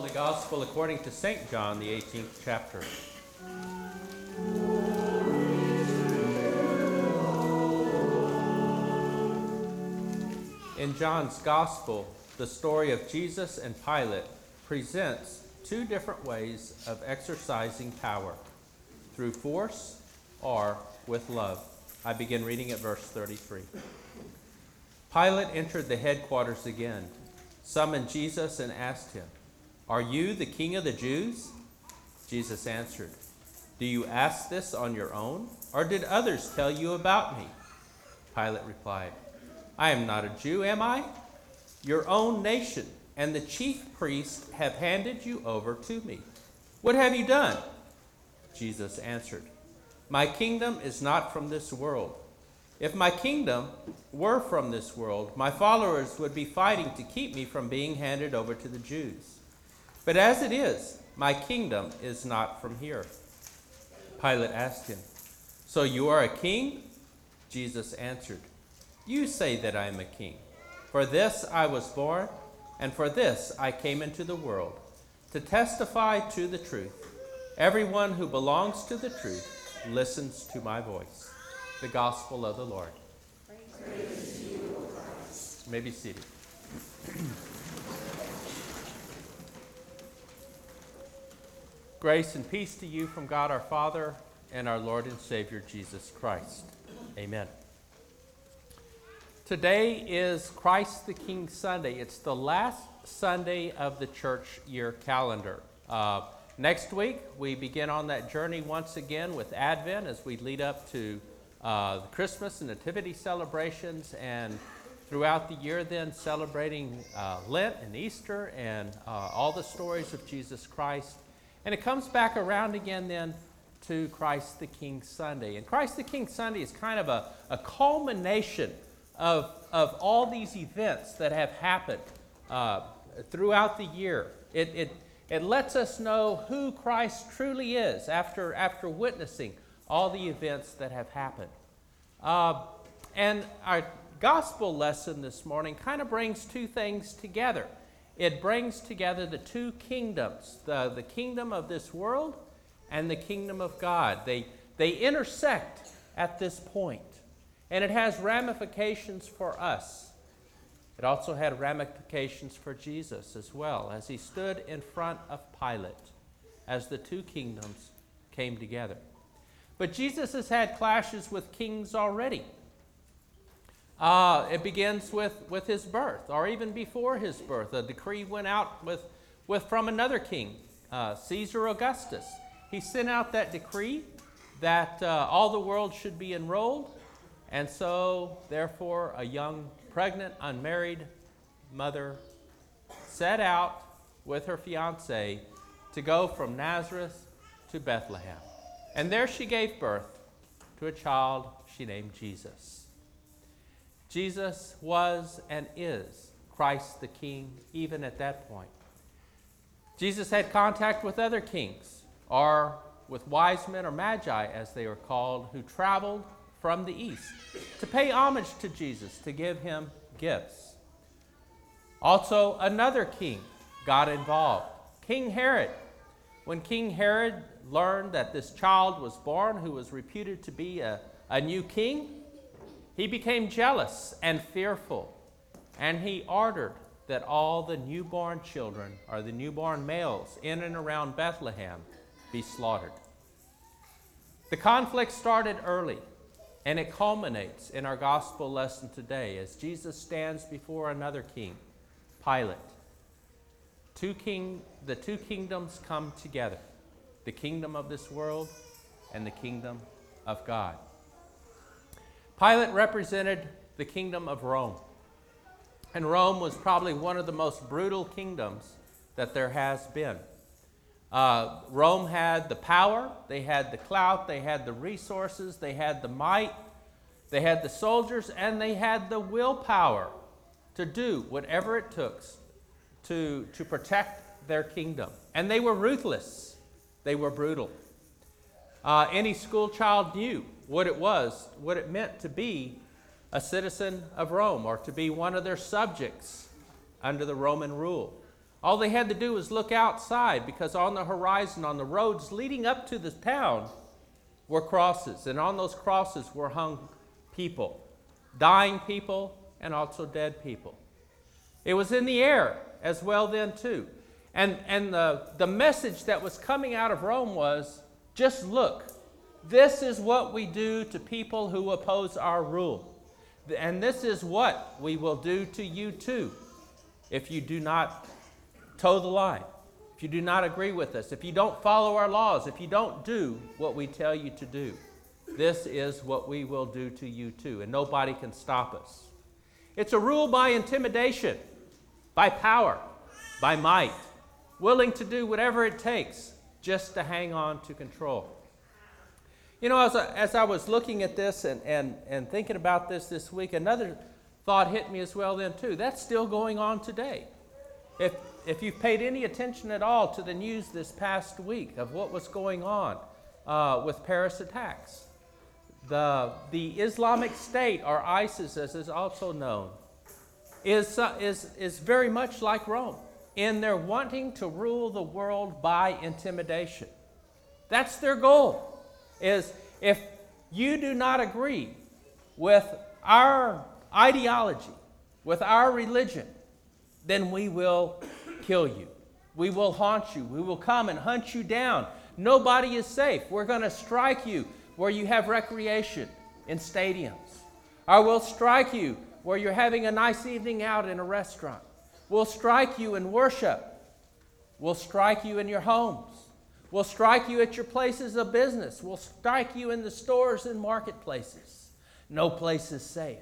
Holy Gospel according to St. John, the 18th chapter. In John's Gospel, the story of Jesus and Pilate presents two different ways of exercising power, through force or with love. I begin reading at verse 33. Pilate entered the headquarters again, summoned Jesus and asked him, "Are you the king of the Jews?" Jesus answered, "Do you ask this on your own, or did others tell you about me?" Pilate replied, "I am not a Jew, am I? Your own nation and the chief priests have handed you over to me. What have you done?" Jesus answered, "My kingdom is not from this world. If my kingdom were from this world, my followers would be fighting to keep me from being handed over to the Jews. But as it is, my kingdom is not from here." Pilate asked him, "So you are a king?" Jesus answered, "You say that I am a king. For this I was born, and for this I came into the world, to testify to the truth. Everyone who belongs to the truth listens to my voice." The Gospel of the Lord. Praise to you, O Christ. You may be seated. Grace and peace to you from God our Father and our Lord and Savior Jesus Christ. Amen. Today is Christ the King Sunday. It's the last Sunday of the church year calendar. Next week, we begin on that journey once again with Advent as we lead up to the Christmas and Nativity celebrations, and throughout the year then celebrating Lent and Easter and all the stories of Jesus Christ. And it comes back around again then to Christ the King Sunday. And Christ the King Sunday is kind of a culmination of all these events that have happened throughout the year. It lets us know who Christ truly is after witnessing all the events that have happened. And our gospel lesson this morning kind of brings two things together. It brings together the two kingdoms, the kingdom of this world and the kingdom of God. They intersect at this point, and it has ramifications for us. It also had ramifications for Jesus as well, as he stood in front of Pilate as the two kingdoms came together. But Jesus has had clashes with kings already. It begins with his birth, or even before his birth. A decree went out from another king, Caesar Augustus. He sent out that decree that all the world should be enrolled, and so, therefore, a young, pregnant, unmarried mother set out with her fiancé to go from Nazareth to Bethlehem. And there she gave birth to a child she named Jesus. Jesus was and is Christ the King even at that point. Jesus had contact with other kings, or with wise men or magi as they were called, who traveled from the east to pay homage to Jesus, to give him gifts. Also, another king got involved, King Herod. When King Herod learned that this child was born who was reputed to be a new king, he became jealous and fearful, and he ordered that all the newborn children, or the newborn males in and around Bethlehem, be slaughtered. The conflict started early, and it culminates in our gospel lesson today as Jesus stands before another king, Pilate. The two kingdoms come together, the kingdom of this world and the kingdom of God. Pilate represented the kingdom of Rome, and Rome was probably one of the most brutal kingdoms that there has been. Rome had the power, they had the clout, they had the resources, they had the might, they had the soldiers, and they had the willpower to do whatever it took to protect their kingdom. And they were ruthless. They were brutal. Any school child knew what it meant to be a citizen of Rome, or to be one of their subjects under the Roman rule. All they had to do was look outside, because on the horizon, on the roads leading up to the town, were crosses. And on those crosses were hung people, dying people and also dead people. It was in the air as well then too. And the message that was coming out of Rome was, just look, this is what we do to people who oppose our rule. And this is what we will do to you too, if you do not toe the line, if you do not agree with us, if you don't follow our laws, if you don't do what we tell you to do. This is what we will do to you too, and nobody can stop us. It's a rule by intimidation, by power, by might, willing to do whatever it takes just to hang on to control. You know, as I was looking at this and thinking about this week, another thought hit me as well then too. That's still going on today. If you've paid any attention at all to the news this past week of what was going on with Paris attacks, the Islamic State, or ISIS as is also known, is very much like Rome in their wanting to rule the world by intimidation. That's their goal, is if you do not agree with our ideology, with our religion, then we will kill you. We will haunt you. We will come and hunt you down. Nobody is safe. We're going to strike you where you have recreation in stadiums. Or we'll strike you where you're having a nice evening out in a restaurant. We'll strike you in worship. We'll strike you in your homes. We'll strike you at your places of business. We'll strike you in the stores and marketplaces. No place is safe.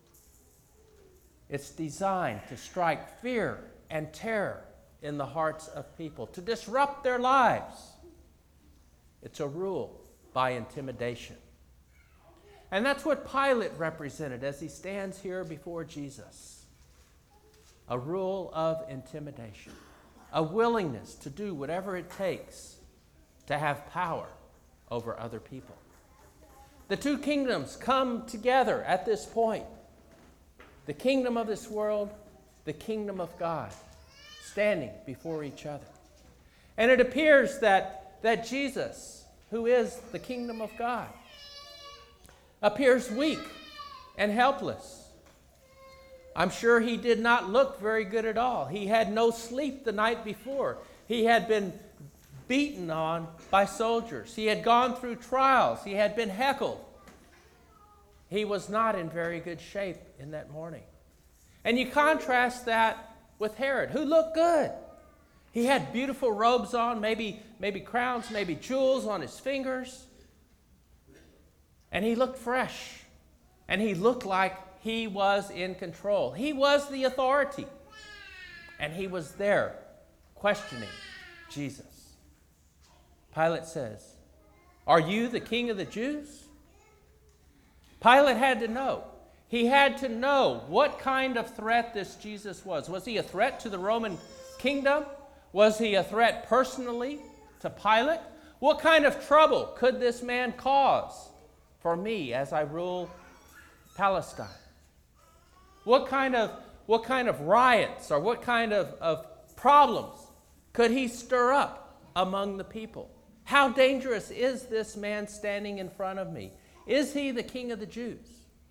It's designed to strike fear and terror in the hearts of people, to disrupt their lives. It's a rule by intimidation. And that's what Pilate represented as he stands here before Jesus. A rule of intimidation, a willingness to do whatever it takes to have power over other people. The two kingdoms come together at this point. The kingdom of this world, the kingdom of God, standing before each other. And it appears that Jesus, who is the kingdom of God, appears weak and helpless. I'm sure he did not look very good at all. He had no sleep the night before. He had been beaten on by soldiers. He had gone through trials. He had been heckled. He was not in very good shape in that morning. And you contrast that with Herod, who looked good. He had beautiful robes on, maybe crowns, maybe jewels on his fingers. And he looked fresh. And he looked like he was in control. He was the authority. And he was there questioning Jesus. Pilate says, "Are you the king of the Jews?" Pilate had to know. He had to know what kind of threat this Jesus was. Was he a threat to the Roman kingdom? Was he a threat personally to Pilate? What kind of trouble could this man cause for me as I rule Palestine? What kind of riots or what kind of problems could he stir up among the people? How dangerous is this man standing in front of me? Is he the king of the Jews?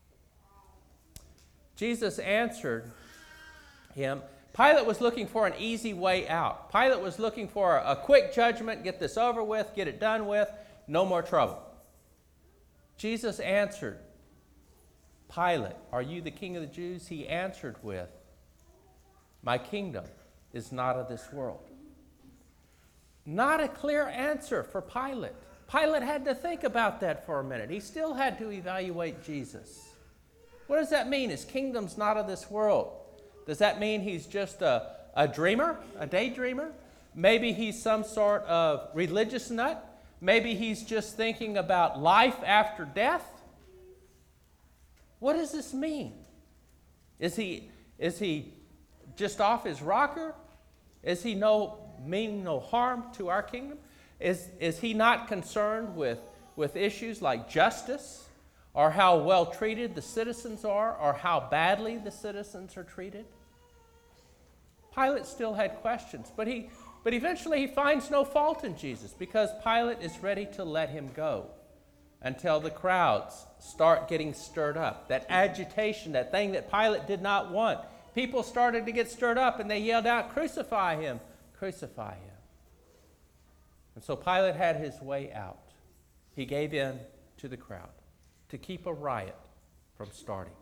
Jesus answered him. Pilate was looking for an easy way out. Pilate was looking for a quick judgment, get this over with, get it done with, no more trouble. Jesus answered Pilate, "Are you the king of the Jews?" He answered with, "My kingdom is not of this world." Not a clear answer for Pilate. Pilate had to think about that for a minute. He still had to evaluate Jesus. What does that mean? His kingdom's not of this world. Does that mean he's just a dreamer, a daydreamer? Maybe he's some sort of religious nut? Maybe he's just thinking about life after death? What does this mean? Is he just off his rocker? Is he mean no harm to our kingdom? Is he not concerned with issues like justice, or how well treated the citizens are, or how badly the citizens are treated? Pilate still had questions, but eventually he finds no fault in Jesus because Pilate is ready to let him go until the crowds start getting stirred up. That agitation, that thing that Pilate did not want. People started to get stirred up and they yelled out, "Crucify him, crucify him." And so Pilate had his way out. He gave in to the crowd to keep a riot from starting.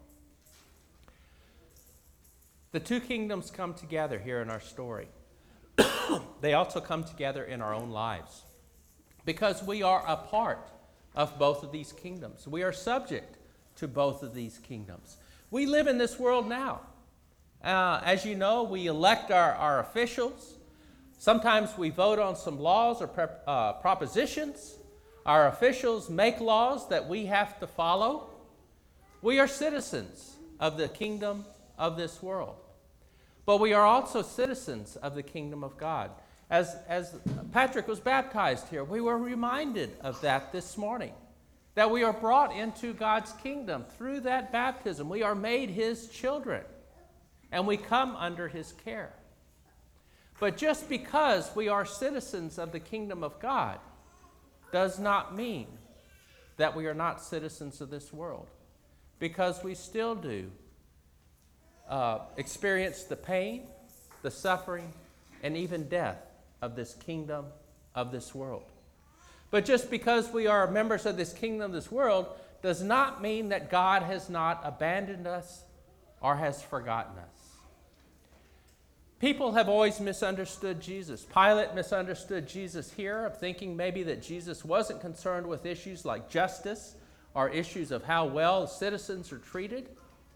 The two kingdoms come together here in our story. They also come together in our own lives because we are a part of both of these kingdoms. We are subject to both of these kingdoms. We live in this world now. As you know, we elect our officials. Sometimes we vote on some laws or propositions. Our officials make laws that we have to follow. We are citizens of the kingdom of this world. But we are also citizens of the kingdom of God. As Patrick was baptized here, we were reminded of that this morning, that we are brought into God's kingdom through that baptism. We are made his children, and we come under his care. But just because we are citizens of the kingdom of God does not mean that we are not citizens of this world, because we still do experience the pain, the suffering, and even death of this kingdom of this world. But just because we are members of this kingdom of this world does not mean that God has not abandoned us or has forgotten us. People have always misunderstood Jesus. Pilate misunderstood Jesus here, thinking maybe that Jesus wasn't concerned with issues like justice or issues of how well citizens are treated.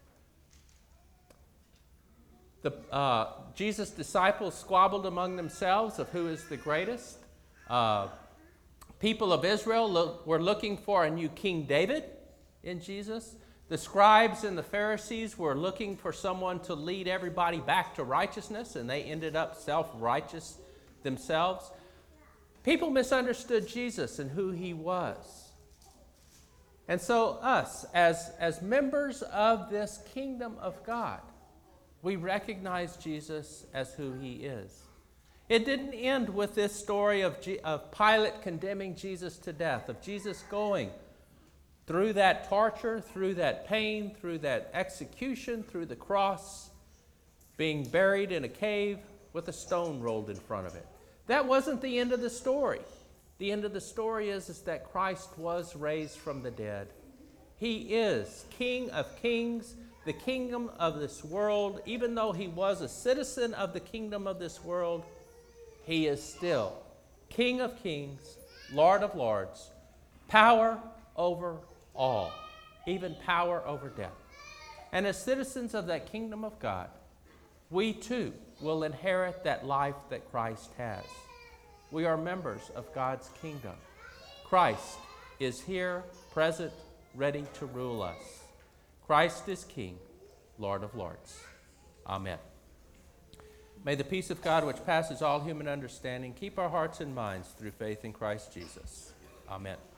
Jesus' disciples squabbled among themselves of who is the greatest. People of Israel were looking for a new King David in Jesus. The scribes and the Pharisees were looking for someone to lead everybody back to righteousness, and they ended up self-righteous themselves. People misunderstood Jesus and who he was. And so us, as members of this kingdom of God, we recognize Jesus as who he is. It didn't end with this story of Pilate condemning Jesus to death, of Jesus going through that torture, through that pain, through that execution, through the cross, being buried in a cave with a stone rolled in front of it. That wasn't the end of the story. The end of the story is that Christ was raised from the dead. He is King of kings, the kingdom of this world. Even though he was a citizen of the kingdom of this world, he is still King of kings, Lord of lords, power over all, even power over death. And as citizens of that kingdom of God, we too will inherit that life that Christ has. We are members of God's kingdom. Christ is here, present, ready to rule us. Christ is King, Lord of lords. Amen. May the peace of God, which passes all human understanding, keep our hearts and minds through faith in Christ Jesus. Amen.